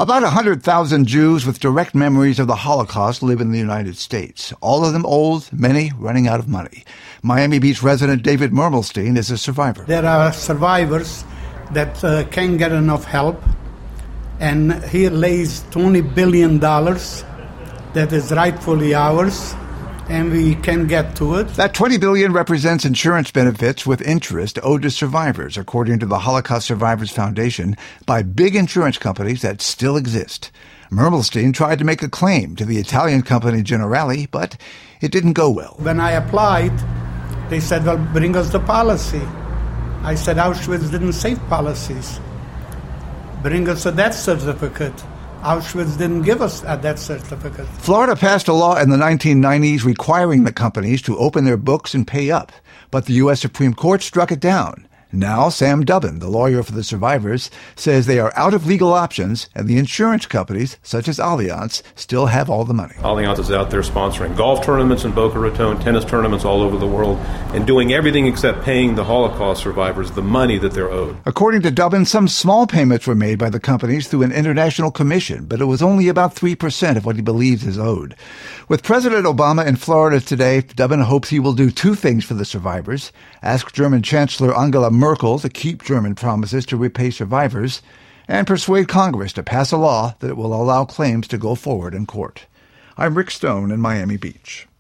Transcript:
About 100,000 Jews with direct memories of the Holocaust live in the United States. All of them old, many running out of money. Miami Beach resident David Mermelstein is a survivor. There are survivors that can't get enough help, and he lays $20 billion that is rightfully ours, and we can get to it. That $20 billion represents insurance benefits with interest owed to survivors, according to the Holocaust Survivors Foundation, by big insurance companies that still exist. Mermelstein tried to make a claim to the Italian company Generali, but it didn't go well. When I applied, they said, well, bring us the policy. I said, Auschwitz didn't save policies. Bring us a death certificate. Auschwitz didn't give us a death certificate. Florida passed a law in the 1990s requiring the companies to open their books and pay up, but the U.S. Supreme Court struck it down. Now, Sam Dubin, the lawyer for the survivors, says they are out of legal options and the insurance companies, such as Allianz, still have all the money. Allianz is out there sponsoring golf tournaments in Boca Raton, tennis tournaments all over the world, and doing everything except paying the Holocaust survivors the money that they're owed. According to Dubin, some small payments were made by the companies through an international commission, but it was only about 3% of what he believes is owed. With President Obama in Florida today, Dubin hopes he will do two things for the survivors: ask German Chancellor Angela Merkel to keep German promises to repay survivors, and persuade Congress to pass a law that will allow claims to go forward in court. I'm Rick Stone in Miami Beach.